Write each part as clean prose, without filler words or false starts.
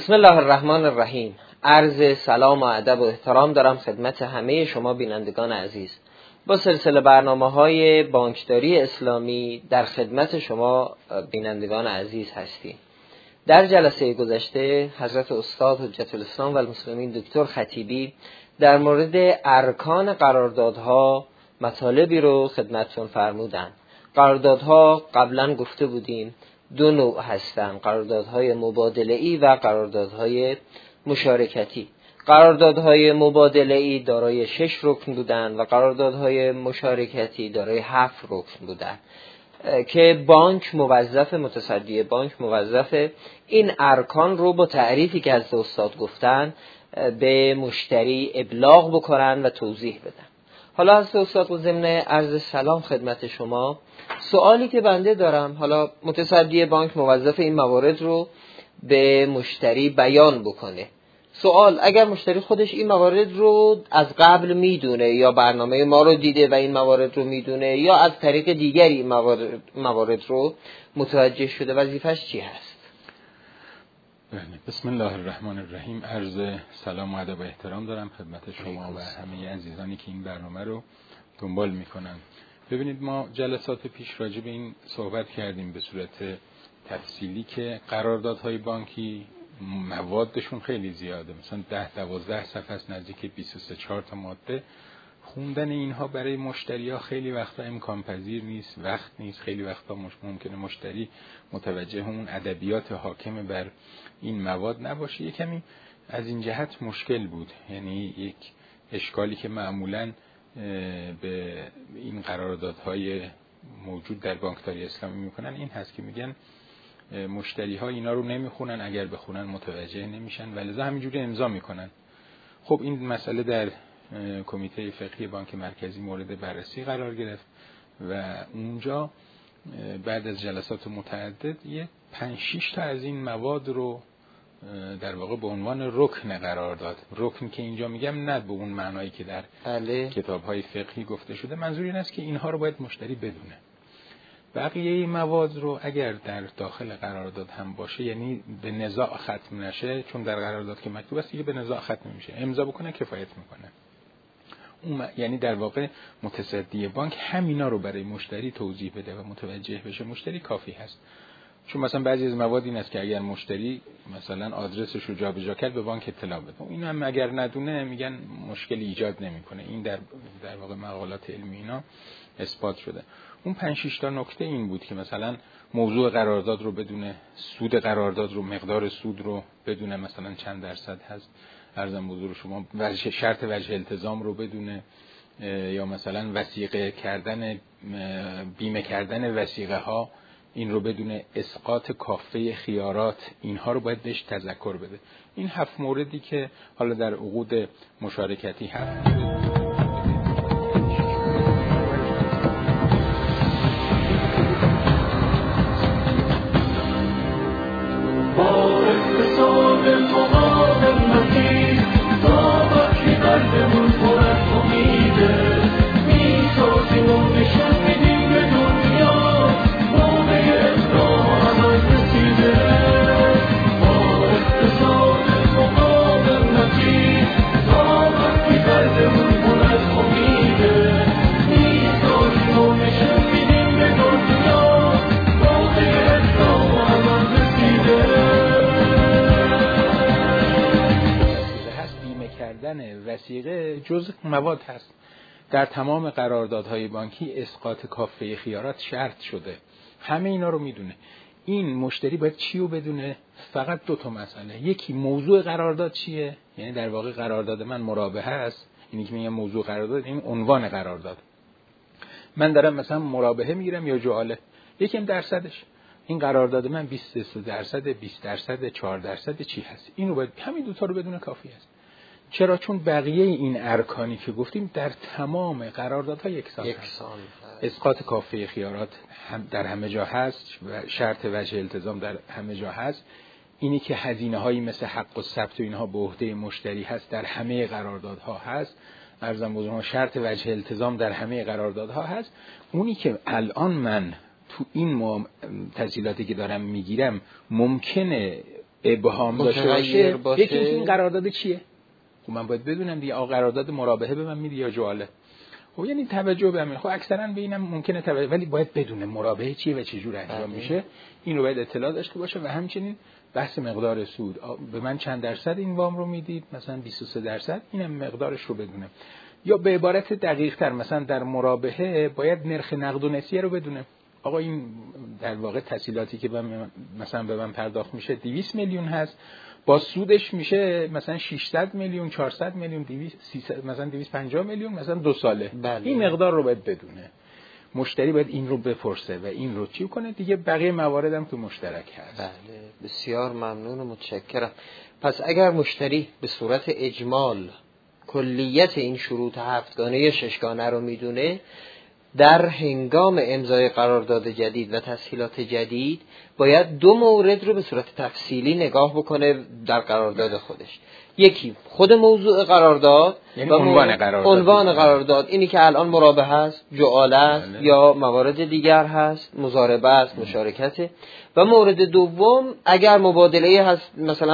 بسم الله الرحمن الرحیم. عرض سلام و ادب و احترام دارم خدمت همه شما بینندگان عزیز. با سلسله برنامه‌های بانکداری اسلامی در خدمت شما بینندگان عزیز هستیم. در جلسه گذشته حضرت استاد حجت الاسلام و المسلمین دکتر خطیبی در مورد ارکان قراردادها مطالبی رو خدمتتون فرمودند. قراردادها قبلا گفته بودیم دو نوع هستند: قراردادهای مبادله‌ای و قراردادهای مشارکتی. قراردادهای مبادله‌ای دارای 6 رکن بودند و قراردادهای مشارکتی دارای 7 رکن بودند که بانک موظف، متصدی بانک موظف این ارکان رو با تعریفی که از استاد گفتن به مشتری ابلاغ بکنن و توضیح بدن. حالا از استاد ضمن عرض سلام خدمت شما، سوالی که بنده دارم، حالا متصدی بانک موظف این موارد رو به مشتری بیان بکنه. سوال: اگر مشتری خودش این موارد رو از قبل میدونه یا برنامه ما رو دیده و این موارد رو میدونه یا از طریق دیگری این موارد رو متوجه شده، وظیفش چی هست؟ بسم الله الرحمن الرحیم. عرض سلام و ادب و احترام دارم خدمت شما و همه عزیزانی که این برنامه رو دنبال میکنن. ببینید، ما جلسات پیش راجع به این صحبت کردیم به صورت تفصیلی که قراردادهای بانکی موادشون خیلی زیاده، مثلا 10-12 صفحه است، نزدیک 23-4 تا ماده. خوندن اینها برای مشتری‌ها خیلی وقتا امکان پذیر نیست، وقت نیست. خیلی وقتا ممکنه مشتری متوجه اون ادبیات حاکم بر این مواد نباشه. یک کمی از این جهت مشکل بود. یعنی یک اشکالی که معمولاً به این قراردادهای موجود در بانکداری اسلامی میکنن این هست که میگن مشتری ها اینا رو نمیخونن، اگر بخونن متوجه نمیشن و لذا همینجوری امضا میکنن. خب این مسئله در کمیته فقهی بانک مرکزی مورد بررسی قرار گرفت و اونجا بعد از جلسات متعدد یه 5-6 تا از این مواد رو در واقع به عنوان رکن قرارداد، رکن که اینجا میگم نه به اون معنایی که در کتاب‌های فقهی گفته شده، منظور این است که اینها رو باید مشتری بدونه. بقیه مواد رو اگر در داخل قرارداد هم باشه، یعنی به نزاع ختم نشه، چون در قرارداد که مکتوب است دیگه به نزاع ختم نمیشه، امضا بکنه کفایت میکنه. یعنی در واقع متصدی بانک همینا رو برای مشتری توضیح بده و متوجه بشه مشتری کافی هست. چون مثلا بعضی از مواد این است که اگر مشتری مثلا آدرسش رو جابجا کرد به بانک اطلاع بده، این هم اگر ندونه میگن مشکلی ایجاد نمیکنه. این در واقع مقالات علمی اینا اثبات شده. اون 5-6 تا نکته این بود که مثلا موضوع قرارداد رو بدونه، سود قرارداد رو، مقدار سود رو بدونه، مثلا چند درصد هست، عرضم حضور شما، شرط وجه التزام رو بدونه، یا مثلا وثیقه کردن، بیمه کردن وثیقه ها، این رو بدونه، اسقاط کافه خیارات، اینها رو باید بهش تذکر بده. این 7 موردی که حالا در عقود مشارکتی هست. وثیقه جزء مواد هست. در تمام قراردادهای بانکی اسقاط کافه خیارات شرط شده. همه اینا رو میدونه. این مشتری باید چی رو بدونه؟ فقط 2 تا مسئله. یکی موضوع قرارداد چیه؟ یعنی در واقع قرارداد من مرابحه است. اینی که میگم موضوع قرارداد، این عنوان قرارداد. من دارم مثلا مرابحه میگیرم یا جعاله. یکم درصدش. این قرارداد من 23%، 20%، 4% چی هست؟ اینو باید همین 2 تا رو بدونه کافی است. چرا؟ چون بقیه این ارکانی که گفتیم در تمام قراردادها یکسان هست. اسقاط کافه خیارات در همه جا هست و شرط وجه التزام در همه جا هست. اینی که هزینه‌هایی مثل حق و ثبت و اینها به عهده مشتری هست در همه قراردادها هست. عرضم بزرگان شرط وجه التزام در همه قراردادها هست. اونی که الان من تو این تسهیلاتی که دارم میگیرم ممکنه ابهام داشته باشه، یکی این قرارداد چیه؟ خب من باید بدونم دیگه آقا قرارداد مرابحه به من میدی یا جعاله. خب یعنی توجه به همین. خب اکثرا به اینم ممکنه توجه، ولی باید بدونه مرابحه چیه و چه جور انجام میشه، این رو باید اطلاع داشته باشه. و همچنین بحث مقدار سود، به من چند درصد این وام رو میدید، مثلا 23%، اینم مقدارش رو بدونه. یا به عبارت دقیق تر مثلا در مرابحه باید نرخ نقد و نسیه رو بدونه. آقا این در واقع تسهیلاتی که مثلا به من پرداخت میشه 200 میلیون هست، با سودش میشه مثلا 600 میلیون، 400 میلیون، 200 مثلا 250 میلیون مثلا 2 ساله. بله. این مقدار رو باید بدونه. مشتری باید این رو بپرسه و این رو چی کنه دیگه. بقیه موارد هم که مشترک هست. بله، بسیار ممنون و متشکرم. پس اگر مشتری به صورت اجمال کلیت این شروط 7گانه یا 6گانه رو میدونه، در هنگام امضای قرارداد جدید و تسهیلات جدید باید 2 مورد رو به صورت تفصیلی نگاه بکنه در قرارداد خودش. یکی خود موضوع قرارداد، یعنی عنوان قرارداد، اینی که الان مرابحه هست، جعاله است یا موارد دیگر هست، مضاربه است، مشارکته. و مورد دوم اگر مبادله هست، مثلا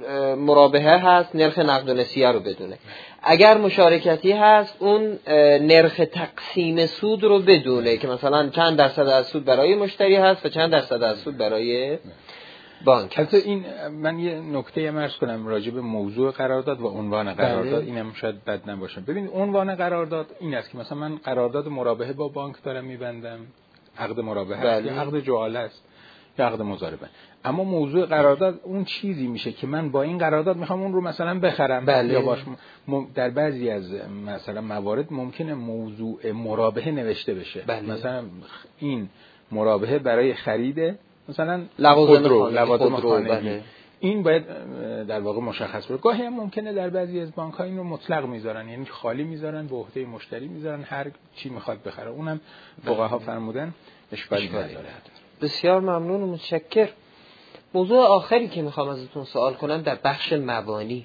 مرابحه هست، نرخ نقد و نسیه رو بدونه. اگر مشارکتی هست اون نرخ تقسیم سود رو بدونه که مثلا چند درصد از سود برای مشتری هست و چند درصد از سود برای بانک. البته این من یه نکته عرض کنم راجع به موضوع قرارداد و عنوان قرارداد. اینم شاید بد نباشه. ببین عنوان قرارداد این است که مثلا من قرارداد مرابحه با بانک دارم میبندم، عقد مرابحه است یا عقد جعاله است یا عقد مضاربه. اما موضوع قرارداد اون چیزی میشه که من با این قرارداد میخوام اون رو مثلا بخرم یا باش در بعضی از مثلا موارد ممکنه موضوع مرابحه نوشته بشه. مثلا این مرابحه برای خرید مثلا لوازم خانگی. این باید در واقع مشخص بشه. گاهی هم ممکنه در بعضی از بانک‌ها این رو مطلق میذارن، یعنی خالی میذارن، به عهده مشتری میذارن، هر چی میخواد بخره. اونم فقها فرمودن اشکالی نداره. بسیار ممنون و متشکر. موضوع آخری که میخوام ازتون سوال کنم در بخش مبانی.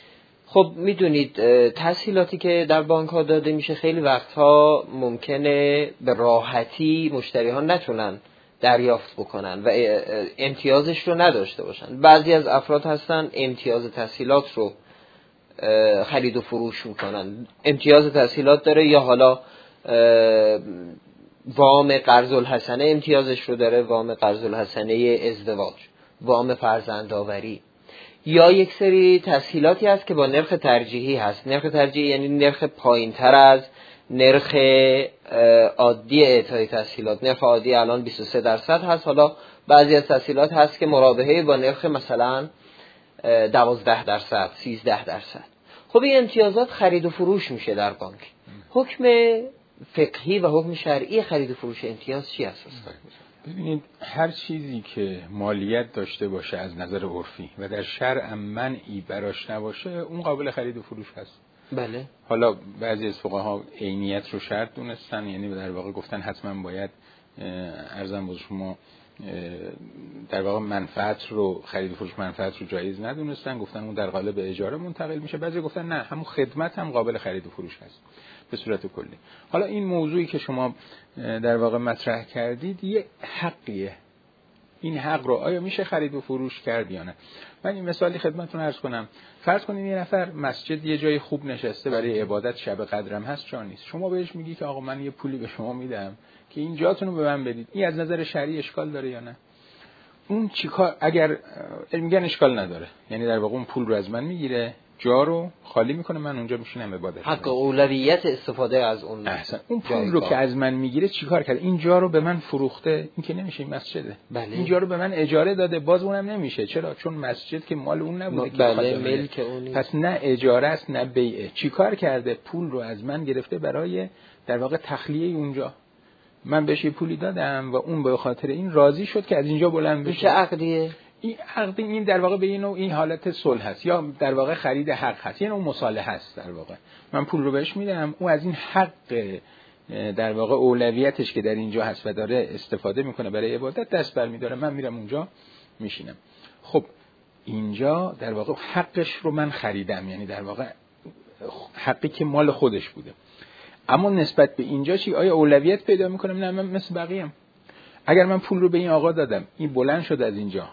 خب میدونید تسهیلاتی که در بانک ها داده میشه خیلی وقتها ممکنه به راحتی مشتری ها نتونن دریافت بکنن و امتیازش رو نداشته باشن. بعضی از افراد هستن امتیاز تسهیلات رو خرید و فروش میکنن. امتیاز تسهیلات داره یا حالا وام قرض الحسنه امتیازش رو داره، وام قرض الحسنه ازدواج، وام فرزندآوری. یا یک سری تسهیلاتی هست که با نرخ ترجیحی هست. نرخ ترجیحی یعنی نرخ پایین‌تر از نرخ عادی اعطای تسهیلات. نرخ عادی الان 23% هست، حالا بعضی از تسهیلات هست که مرابحه با نرخ مثلا 12%، 13%. خب این امتیازات خرید و فروش میشه در بانک. حکم فقهی و حکم شرعی خرید و فروش امتیاز چی هست؟ ببینید هر چیزی که مالیت داشته باشه از نظر عرفی و در شرع منعی براش نباشه اون قابل خرید و فروش هست. بله. حالا بعضی از فقها عینیت رو شرط دونستن، یعنی در واقع گفتن حتما باید ارزم با شما در واقع منفعت رو، خرید و فروش منفعت رو جایز ندونستن، گفتن اون در قالب اجاره منتقل میشه. بعضی گفتن نه، همون خدمت هم قابل خرید و فروش هست به صورت کلی. حالا این موضوعی که شما در واقع مطرح کردید یه حقیه. این حق رو آیا میشه خرید و فروش کرد یا نه؟ من این مثالی خدمتتون عرض کنم. فرض کنید یه نفر مسجد یه جای خوب نشسته برای عبادت، شب قدرم هست، جا نیست. شما بهش میگی که آقا من یه پولی به شما میدم که این جاتون رو به من بدید. این از نظر شرعی اشکال داره یا نه؟ اون چیکار؟ اگر میگن اشکال نداره، یعنی در واقع اون پول رو از من میگیره، جا رو خالی میکنه، من اونجا میشینم عبادت. حق اولویت استفاده از اون. احسن. اون پول رو که از من میگیره چیکار کرد؟ این جا رو به من فروخته، این که نمیشه، این مسجده. بله. این جا رو به من اجاره داده، باز اونم نمیشه. چرا؟ چون مسجد که مال اون نبوده که بله، ملک اون. پس نه اجاره است نه بیعه. چیکار کرده؟ پول رو از من گرفته برای در واقع تخلیه اونجا. من بهش پولی دادم و اون به خاطر این راضی شد که از اینجا بلند بشه. چه عقدیه؟ این عقد این در واقع به این نوع این حالت صلح هست یا در واقع خرید حق هست، یعنی اون مصالحه هست. در واقع من پول رو بهش میدم، اون از این حق در واقع اولویتش که در اینجا هست و داره استفاده میکنه برای عبادت دست برمی‌داره، من میرم اونجا میشینم. خب اینجا در واقع حقش رو من خریدم، یعنی در واقع حقی که مال خودش بوده. اما نسبت به اینجا چی؟ آیا اولویت پیدا میکنم؟ نه، من مثل بقیه‌ام. اگر من پول رو به این آقا دادم، این بلند شد از اینجا،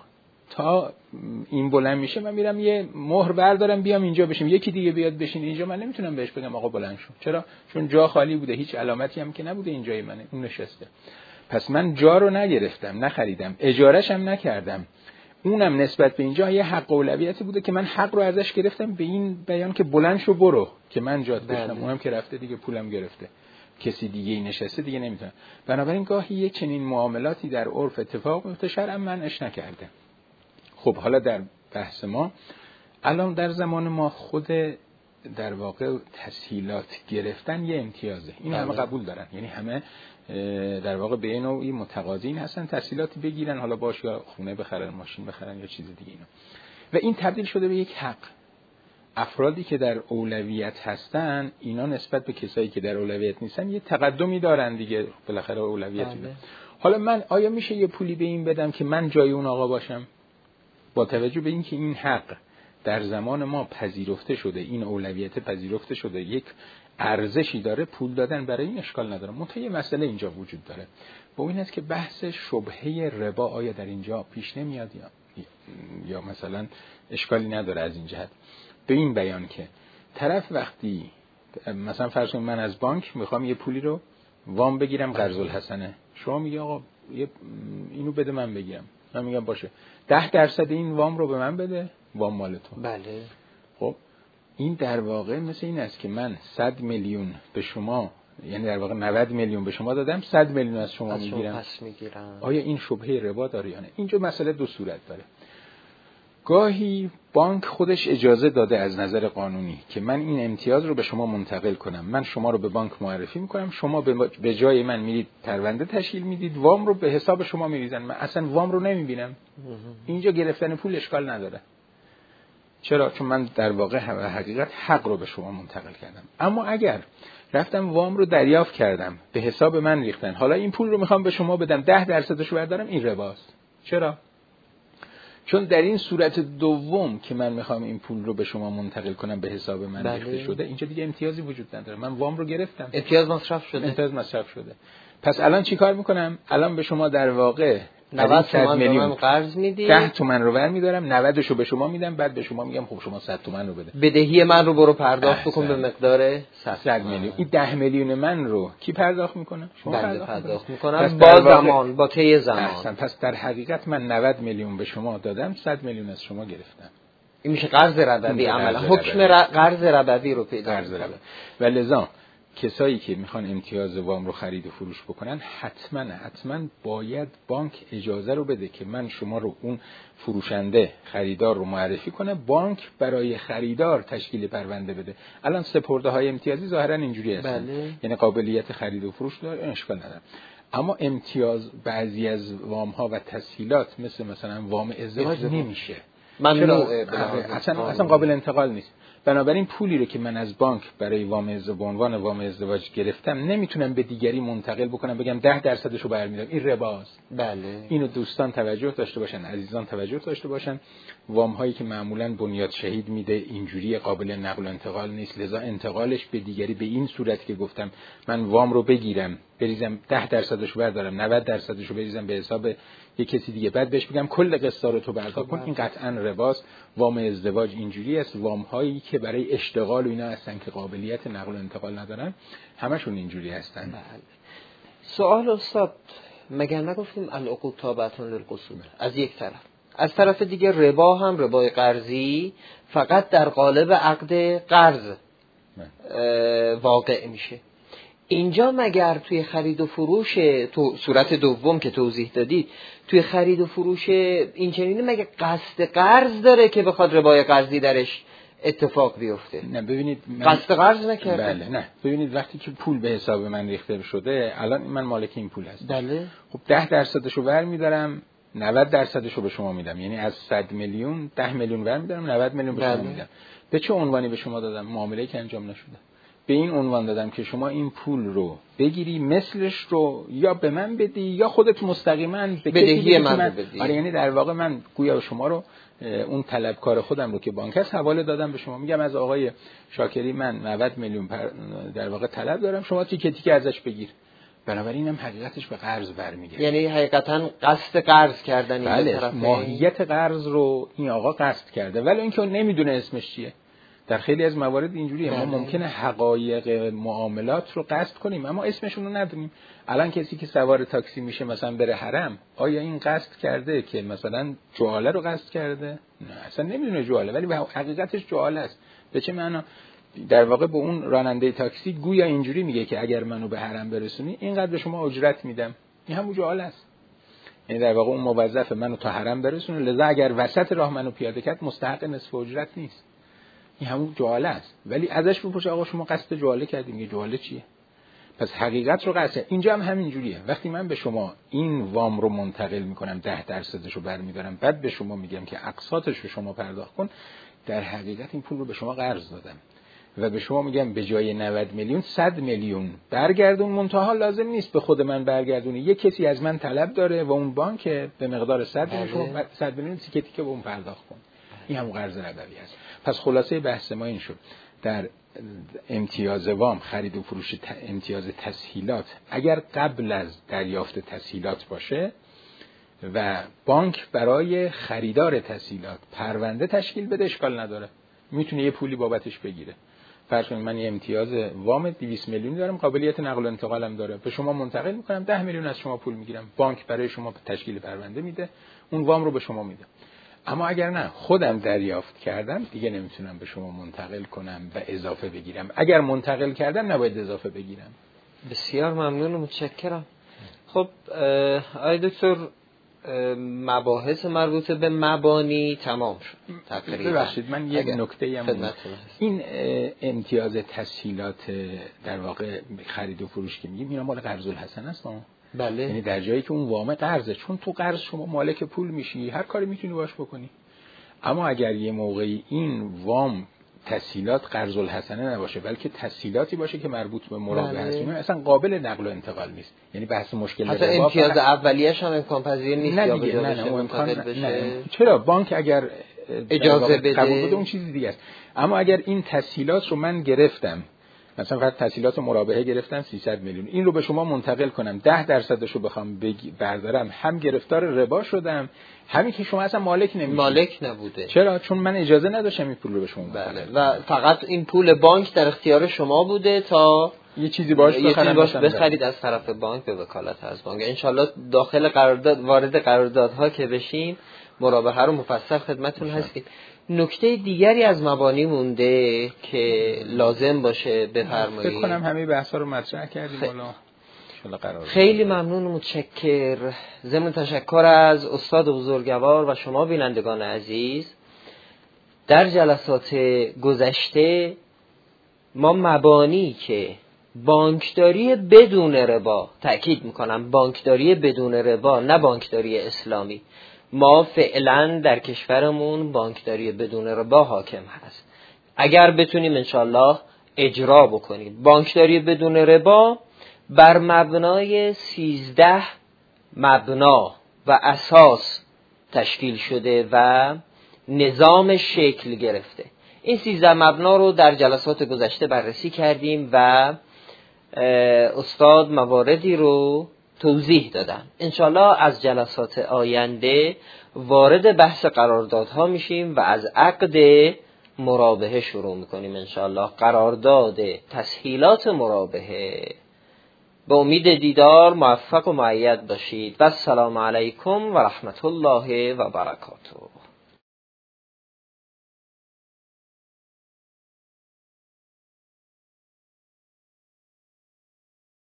تا این بلند میشه من میرم یه مهر بردارم بیام اینجا بشیم، یکی دیگه بیاد بشین اینجا، من نمیتونم بهش بگم آقا بلند شو. چرا؟ چون جا خالی بوده، هیچ علامتی هم که نبوده این جای منه، اون نشسته. پس من جا رو نگرفتم، نخریدم، اجاره‌ش هم نکردم. اونم نسبت به اینجا یه حق اولویتی بوده که من حق رو ازش گرفتم به این بیان که بلند شو برو، که من جات گذاشتم. اونم که رفته دیگه پولم گرفته، کسی دیگه ای نشسته دیگه نمیتونه. بنابراین گاهی یه چنین معاملاتی در عرف اتفاق میفته، شرع منعش نکرده. خب حالا در بحث ما الان در زمان ما خود در واقع تسهیلات گرفتن یه امتیازه، این همه قبول دارن، یعنی همه در واقع به نوعی متقاضین هستن تسهیلاتی بگیرن، حالا باشه یا خونه بخرن، ماشین بخرن یا چیز دیگه اینا. و این تبدیل شده به یک حق. افرادی که در اولویت هستن اینا نسبت به کسایی که در اولویت نیستن یه تقدمی دارن دیگه، بالاخره اولویتی دارن. حالا من آیا میشه یه پولی به این بدم که من جای اون آقا باشم؟ با توجه به اینکه این حق در زمان ما پذیرفته شده، این اولویت پذیرفته شده، یک ارزشی داره، پول دادن برای این اشکال نداره. منتها یه مسئله اینجا وجود داره، با این است که بحث شبهه ربا آیا در اینجا پیش نمیاد یا مثلا اشکالی نداره از این جهت، به این بیان که طرف وقتی مثلا فرض کنید من از بانک میخوام یه پولی رو وام بگیرم قرض الحسنه، شما میگی آقا اینو بده من بگیرم، من میگم باشه 10% این وام رو به من بده، وام مال تو. بله. خب این در واقع مثل این است که من 100 میلیون به شما، یعنی در واقع 90 میلیون به شما دادم، 100 میلیون از شما میگیرم. آیا این شبهه ربا داره یا نه؟ اینجا مسئله دو صورت داره. گاهی بانک خودش اجازه داده از نظر قانونی که من این امتیاز رو به شما منتقل کنم، من شما رو به بانک معرفی میکنم، شما به جای من میرید پرونده تشکیل میدید، وام رو به حساب شما میریزن، من اصلا وام رو نمیبینم. اینجا گرفتن پول اشکال نداره. چرا؟ چون من در واقع حقیقت حق رو به شما منتقل کردم. اما اگر رفتم وام رو دریافت کردم، به حساب من ریختن، حالا این پول رو میخوام به شما بدم، 10% رو بردارم، این رباست. چرا؟ چون در این صورت دوم که من میخوام این پول رو به شما منتقل کنم به حساب من ریخته شده، اینجا دیگه امتیازی وجود نداره، من وام رو گرفتم، امتیاز مصرف شده. پس الان چی کار میکنم؟ الان به شما در واقع 90 تومن میلیون قرض میدی، 10 تومن رو برمیدارم، 90 شو به شما میدم، بعد به شما میگم خب شما 100 تومن رو بده، بدهی من رو برو پرداخت بکن به مقدار 100 میلیون. این 10 میلیون من رو کی پرداخت میکنه؟ شما پرداخت میکنم با زمان، با طی زمان. پس در حقیقت من 90 میلیون به شما دادم، 100 میلیون از شما گرفتم. این میشه قرض ربوی، عملا حکم قرض ربوی رو پیدا میکنه. و لذا کسایی که میخوان امتیاز وام رو خرید و فروش بکنن حتما باید بانک اجازه رو بده که من شما رو اون فروشنده خریدار رو معرفی کنه، بانک برای خریدار تشکیل پرونده بده. الان سپرده های امتیازی ظاهرا اینجوری هستن، یعنی قابلیت خرید و فروش داره، اشکال نداره. اما امتیاز بعضی از وام ها و تسهیلات مثلا وام ازدواج نمیشه، اصلا قابل انتقال نیست. بنابراین پولی رو که من از بانک برای وام ازدواج گرفتم نمیتونم به دیگری منتقل بکنم بگم 10% رو برمی‌دارم، این رباست. بله. اینو دوستان توجه داشته باشن، عزیزان توجه داشته باشن. وام هایی که معمولاً بنیاد شهید میده اینجوری قابل نقل و انتقال نیست، لذا انتقالش به دیگری به این صورت که گفتم من وام رو بگیرم بریزم 10% رو بردارم، 90% رو بریزم به حساب یک کسی دیگه، بعد بهش بگم کل قسطا رو تو بردار کن، این قطعاً رباست. وام ازدواج اینجوری است. وام هایی که برای اشتغال و اینا هستن که قابلیت نقل و انتقال ندارن همشون اینجوری هستن. بله. سوال استاد، مگر نگفتیم العقود تابعة للقصور از یک طرف، از طرف دیگه ربا هم ربای قرضی فقط در قالب عقد قرض واقع میشه. اینجا مگر توی خرید و فروش تو صورت دوم که توضیح دادید، توی خرید و فروش این چنینه مگه قصد قرض داره که بخواد ربای قرضی درش اتفاق بیفته؟ نه ببینید قصد قرض نکرده. بله نه ببینید وقتی که پول به حساب من ریخته شده، الان من مالک این پول هستم. بله. خب 10% رو برمی‌دارم، 90% رو به شما میدم، یعنی از 100 میلیون 10 میلیون برمی‌دارم، 90 میلیون به شما میدم. به چه عنوانی به شما دادم؟ معامله‌ای که انجام نشده. به این عنوان دادم که شما این پول رو بگیری مثلش رو یا به من بدی یا خودت مستقیما بدهی من بدی. آره، یعنی در واقع من گویا شما رو اون طلبکار خودم رو که بانک است حواله دادم به شما، میگم از آقای شاکری من 90 میلیون در واقع طلب دارم، شما تیکه تیکه ازش بگیر. بنابراین هم حقیقتش به قرض برمیگرده. یعنی حقیقتا قصد قرض کردن این بله، طرفین. ماهیت قرض رو این آقا قصد کرده، ولی اینکه نمیدونه اسمش چیه. در خیلی از موارد اینجوریه. ما ممکنه حقایق معاملات رو قصد کنیم اما اسمشون رو ندونیم. الان کسی که سوار تاکسی میشه مثلا بره حرم، آیا این قصد کرده که مثلا جواله رو قصد کرده؟ نه، اصلا نمیدونه جواله، ولی حقیقتش جواله است. به چه معنا؟ در واقع به اون راننده تاکسی گویا اینجوری میگه که اگر منو به حرم برسونی اینقدر به شما اجرت میدم. این همون جواله است. یعنی در واقع اون موظف منو تا حرم برسونه، لذا اگر وسط راه منو پیاده کرد مستحق نصف اجرت نیست. این همون جواله است. ولی ازش بپرسه آقا شما قصد جواله کردین؟ میگه جواله چیه؟ پس حقیقت رو قصد. اینجا هم همین جوریه. وقتی من به شما این وام رو منتقل میکنم 10% رو برمیدارم، بعد به شما میگم که اقساطش رو شما پرداخت کن، در حقیقت این پول رو به شما قرض دادم و به شما میگم به جای 90 میلیون 100 میلیون برگردون. منتها لازم نیست به خود من برگردونی، یک کسی از من طلب داره و اون بانک به مقدار 100 میلیون 100 میلیون تیکه تیکه به اون پرداخت کن. این همون قرض ربوی است. پس خلاصه بحث ما این شد. در امتیاز وام، خرید و فروش امتیاز تسهیلات، اگر قبل از دریافت تسهیلات باشه و بانک برای خریدار تسهیلات پرونده تشکیل بده، اشکال نداره، میتونه یه پولی بابتش بگیره. فرض کنید من یه امتیاز وام 200 میلیون دارم، قابلیت نقل و انتقالم داره، به شما منتقل میکنم، 10 میلیون از شما پول میگیرم، بانک برای شما تشکیل پرونده میده، اون وام رو به شما میده. اما اگر نه خودم دریافت کردم دیگه نمیتونم به شما منتقل کنم و اضافه بگیرم. اگر منتقل کردم نباید اضافه بگیرم. بسیار ممنون و متشکرم. خب آقای دکتر، مباحث مربوط به مبانی تمام شد تقریبا. ببخشید من یک نکته هم این امتیاز تسهیلات در واقع خرید و فروش که میگیم اینا مال قرض الحسن است. بله. یعنی در جایی که اون وام قرضه، چون تو قرض شما مالک پول میشی، هر کاری میتونی باش بکنی. اما اگر یه موقعی این وام تسهیلات قرض الحسنه نباشه بلکه تسهیلاتی باشه که مربوط به مراقبه هست، اصلا قابل نقل و انتقال نیست. یعنی بحث مشکل حتی امتیاز اولیه‌اش هم امکان پذیر نیست یا نه. چرا بانک اگر اجازه بده قبول بده اون چیزی دیگه است. اما اگر این تسهیلات رو من گرفتم، مثلا فقط تسهیلات مرابحه گرفتم 300 میلیون، این رو به شما منتقل کنم 10% رو بخوام بردارم، هم گرفتار ربا شدم، همین که شما اصلا مالک نمیشید. مالک نبوده. چرا؟ چون من اجازه نداشتم این پول رو به شما بدم. بله. و فقط این پول بانک در اختیار شما بوده تا یه چیزی باش بخرید از طرف بانک به وکالت از بانک. انشالله داخل قرارداد وارد قراردادها که بشیم مرابحه رو مفصل خدمتتون هستیم. نکته دیگری از مبانی مونده که لازم باشه بفرمایید. فکر کنم همه بحثا رو مطرح کردیم. خیلی ممنون و متشکر. ضمن تشکر از استاد بزرگوار و شما بینندگان عزیز، در جلسات گذشته ما مبانی که بانکداری بدون ربا، تأکید میکنم بانکداری بدون ربا نه بانکداری اسلامی، ما فعلا در کشورمون بانکداری بدون ربا حاکم هست. اگر بتونیم انشالله اجرا بکنیم بانکداری بدون ربا بر مبنای 13 مبنا و اساس تشکیل شده و نظام شکل گرفته. این 13 مبنا رو در جلسات گذشته بررسی کردیم و استاد مواردی رو توضیح دادن. انشالله از جلسات آینده وارد بحث قراردادها میشیم و از عقد مرابحه شروع میکنیم. انشالله قرارداد تسهیلات مرابحه. به امید دیدار موفق و مؤید باشید و السلام علیکم و رحمت الله و برکاته.